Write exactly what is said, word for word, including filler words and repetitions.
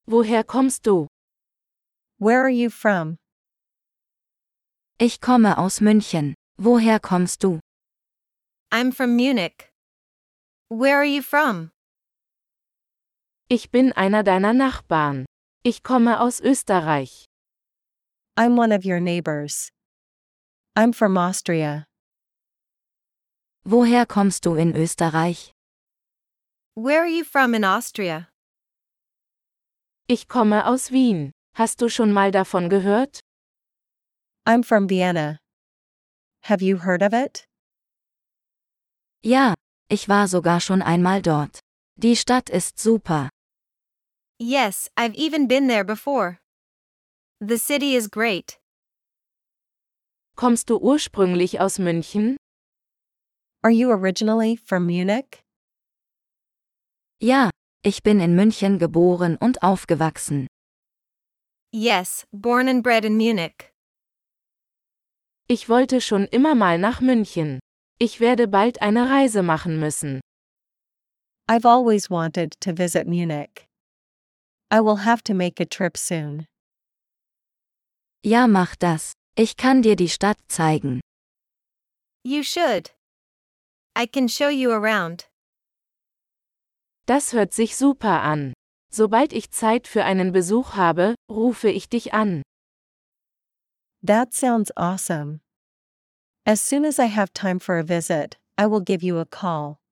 Woher kommst du? Where are you from? Ich komme aus München. Woher kommst du? I'm from Munich. Where are you from? Ich bin einer deiner Nachbarn. Ich komme aus Österreich. I'm one of your neighbors. I'm from Austria. Woher kommst du in Österreich? Where are you from in Austria? Ich komme aus Wien. Hast du schon mal davon gehört? I'm from Vienna. Have you heard of it? Ja, ich war sogar schon einmal dort. Die Stadt ist super. Yes, I've even been there before. The city is great. Kommst du ursprünglich aus München? Are you originally from Munich? Ja, ich bin in München geboren und aufgewachsen. Yes, born and bred in Munich. Ich wollte schon immer mal nach München. Ich werde bald eine Reise machen müssen. I've always wanted to visit Munich. I will have to make a trip soon. Ja, mach das. Ich kann dir die Stadt zeigen. You should. I can show you around. Das hört sich super an. Sobald ich Zeit für einen Besuch habe, rufe ich dich an. That sounds awesome. As soon as I have time for a visit, I will give you a call.